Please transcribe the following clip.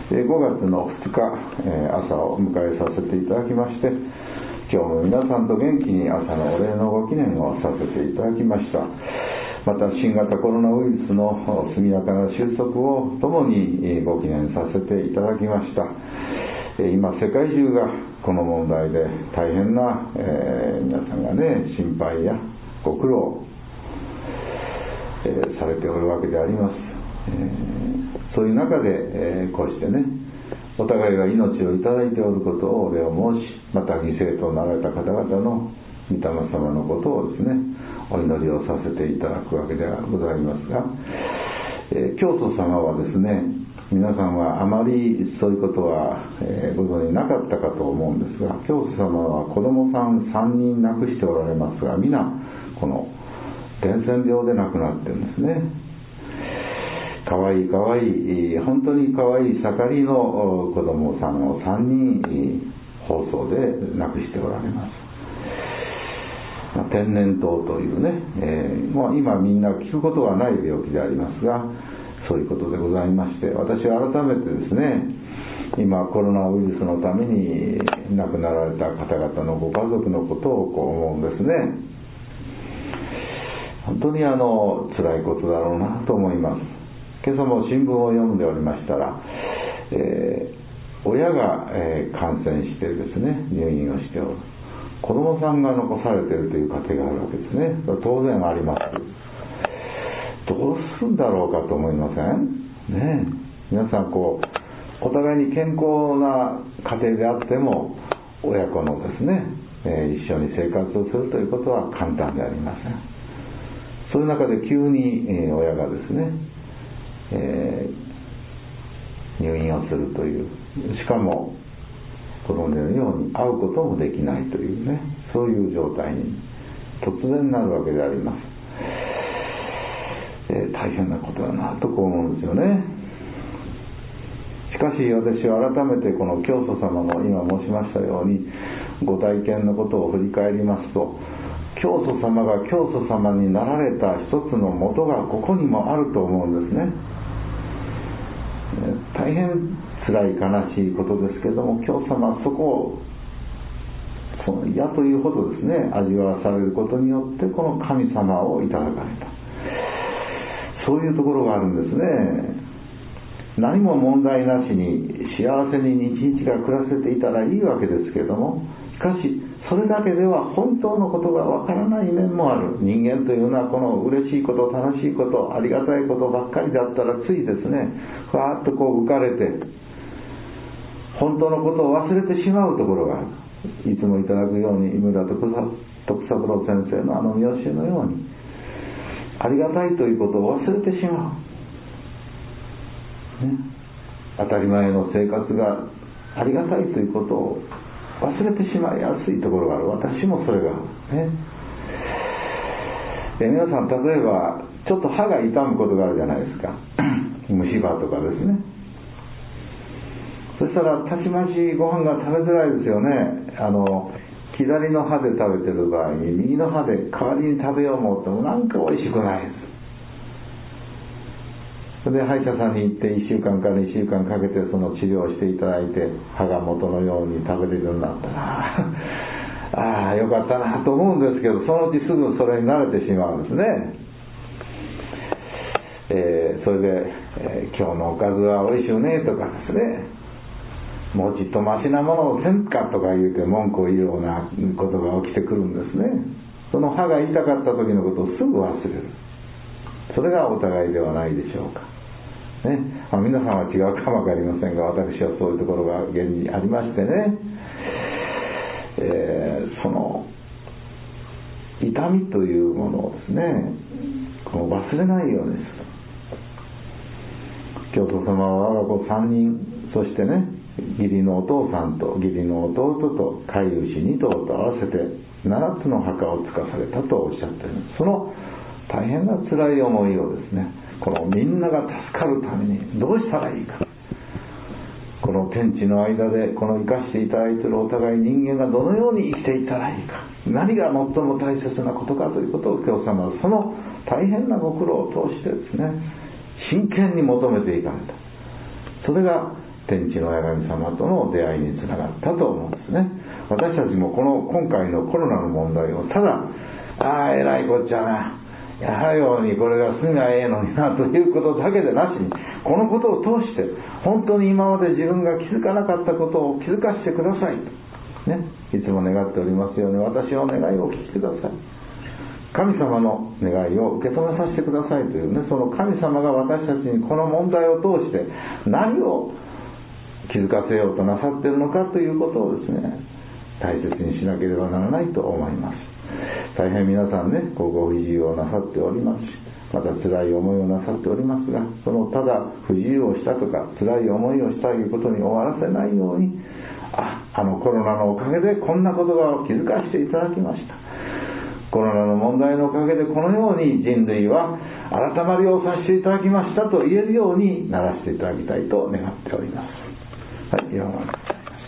5月の2日、朝を迎えさせていただきまして、今日も皆さんと元気に朝のお礼のご記念をさせていただきました。また新型コロナウイルスの速やかな収束をともにご記念させていただきました。今世界中がこの問題で大変な、皆さんがね、心配やご苦労、されておるわけであります。そういう中で、こうしてね、お互いが命をいただいておることをお礼を申し、また犠牲となられた方々の御霊様のことをですね、お祈りをさせていただくわけではございますが、教祖様はですね、皆さんはあまりそういうことは、ご存じなかったかと思うんですが、教祖様は子供さん3人亡くしておられますが、皆この伝染病で亡くなってるんですね。かわいい本当にかわいい盛りの子供さんを3人放送で亡くしておられます。天然痘というね、もう今みんな聞くことはない病気でありますが、そういうことでございまして、私は改めてですね、今コロナウイルスのために亡くなられた方々のご家族のことをこう思うんですね。本当に辛いことだろうなと思います。今朝も新聞を読んでおりましたら、親が、感染してですね、入院をしておる子供さんが残されているという家庭があるわけですね。当然あります。どうするんだろうかと思いませんね。皆さんお互いに健康な家庭であっても親子のですね、一緒に生活をするということは簡単でありません。そういう中で急に、親がですね、入院をするという、しかも子供のように会うこともできないというね、そういう状態に突然なるわけであります。大変なことだなとこう思うんですよね。しかし私は改めてこの教祖様の今申しましたようにご体験のことを振り返りますと、教祖様が教祖様になられた一つの元がここにもあると思うんですね。大変辛い悲しいことですけれども、教祖様はそこを嫌というほどですね、味わわされることによってこの神様をいただかれた、そういうところがあるんですね。何も問題なしに幸せに日々が暮らせていたらいいわけですけれども、しかしそれだけでは本当のことがわからない面もある。人間というのはこの嬉しいこと楽しいことありがたいことばっかりだったらついですね、ふわっと浮かれて本当のことを忘れてしまうところがある。いつもいただくように井村徳三郎先生の見教えのように、ありがたいということを忘れてしまう、ね、当たり前の生活がありがたいということを忘れてしまいやすいところがある。私もそれがある、ね。皆さん例えばちょっと歯が痛むことがあるじゃないですか虫歯とかですね。そしたらたちまちご飯が食べづらいですよね。左の歯で食べてる場合に右の歯で代わりに食べよう思ってもなんか美味しくないです。それで歯医者さんに行って1週間から2週間かけてその治療をしていただいて歯が元のように食べれるようになったらああよかったなと思うんですけど、そのうちすぐそれに慣れてしまうんですね。それで、今日のおかずは美味しゅうねとかですね、もうちっとマシなものをせんかとか言うて文句を言うようなことが起きてくるんですね。その歯が痛かった時のことをすぐ忘れる。それがお互いではないでしょうか、ね。皆さんは違うかもわかりませんが、私はそういうところが現にありましてね、その痛みというものをですね、忘れないようにする。教祖様は我が子3人、そしてね、義理のお父さんと義理の弟と飼い牛2頭と合わせて7つの墓をつかされたとおっしゃっている。その大変な辛い思いをですね、このみんなが助かるためにどうしたらいいか、この天地の間でこの生かしていただいているお互い人間がどのように生きていったらいいか、何が最も大切なことかということを教祖様はその大変なご苦労を通してですね、真剣に求めていかれた。それが天地の親神様との出会いにつながったと思うんですね。私たちも今回のコロナの問題をただえらいこっちゃな、やはようにこれが済みゃええのになということだけでなしに、このことを通して本当に今まで自分が気づかなかったことを気づかせてくださいと、ね、いつも願っておりますように、私の願いをお聞きください、神様の願いを受け止めさせてくださいというね、その神様が私たちにこの問題を通して何を気づかせようとなさっているのかということをですね、大切にしなければならないと思います。大変皆さんね、ご不自由をなさっておりますし、また辛い思いをなさっておりますが、そのただ不自由をしたとか辛い思いをしたということに終わらせないように、コロナのおかげでこんな言葉を気づかせていただきました、コロナの問題のおかげでこのように人類は改まりをさせていただきましたと言えるようにならせていただきたいと願っております。はい、